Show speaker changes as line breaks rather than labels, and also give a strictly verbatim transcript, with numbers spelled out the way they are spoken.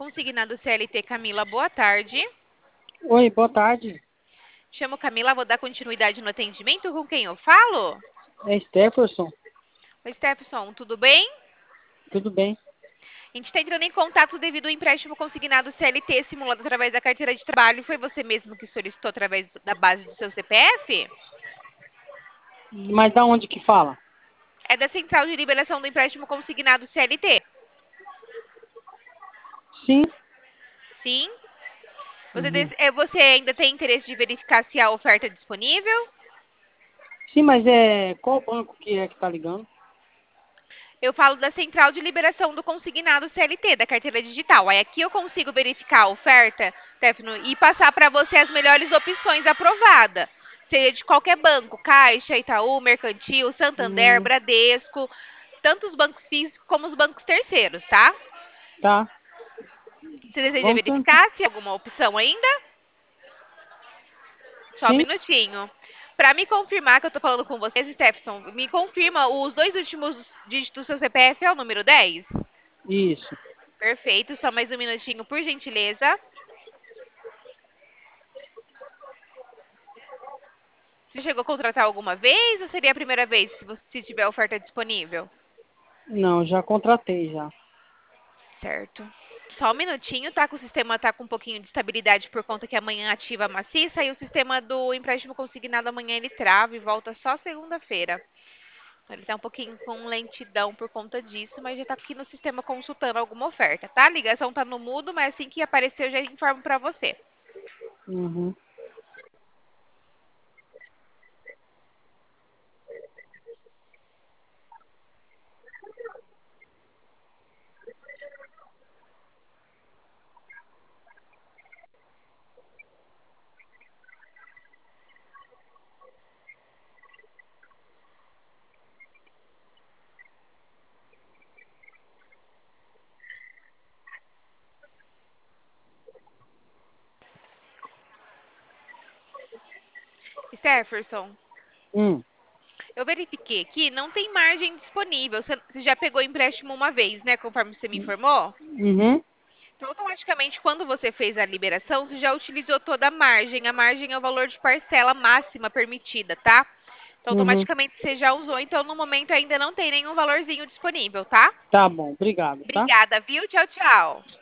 Consignado C L T, Camila, boa tarde.
Oi, boa tarde.
Chamo Camila, vou dar continuidade no atendimento. Com quem eu falo?
É Stefferson,
Oi, Stefson, tudo bem?
tudo bem?
A gente está entrando em contato devido ao empréstimo consignado C L T simulado através da carteira de trabalho. Foi você mesmo que solicitou através da base do seu C P F?
Mas da onde que fala?
É da Central de Liberação do Empréstimo Consignado C L T.
Sim.
Sim? Você,
Uhum.
des- é, você ainda tem interesse de verificar se há oferta disponível?
Sim, mas é qual banco que é que tá ligando?
Eu falo da Central de Liberação do Consignado C L T, da carteira digital. Aí aqui eu consigo verificar a oferta, Stefano, e passar para você as melhores opções aprovada. Seja de qualquer banco, Caixa, Itaú, Mercantil, Santander,
Hum,
Bradesco, tanto os bancos físicos como os bancos terceiros, tá?
tá.
Você deseja
Vamos tentar.
verificar se há alguma opção ainda? Só um
Sim,
minutinho. Para me confirmar que eu estou falando com vocês, Stefson, me confirma os dois últimos dígitos do seu C P F é o número dez?
isso.
Perfeito, só mais um minutinho, por gentileza. Você chegou a contratar alguma vez ou seria a primeira vez, se você se tiver oferta disponível?
Não, já contratei já.
Certo. Só um minutinho, tá? Que o sistema tá com um pouquinho de estabilidade por conta que amanhã ativa a maciça e o sistema do empréstimo consignado amanhã ele trava e volta só segunda-feira. Ele tá um pouquinho com lentidão por conta disso, mas já tá aqui no sistema consultando alguma oferta, tá? A ligação tá no mudo, mas assim que aparecer eu já informo pra você.
Uhum.
Stefferson,
Hum.
eu verifiquei aqui, não tem margem disponível. Você você já pegou empréstimo uma vez, né? Conforme você me informou?
Uhum.
Então, automaticamente, quando você fez a liberação, você já utilizou toda a margem. A margem é o valor de parcela máxima permitida, tá? Então,
Uhum.
automaticamente você já usou. Então, no momento ainda não tem nenhum valorzinho disponível, tá?
Tá bom, obrigado, tá?
Obrigada, viu? Tchau, tchau.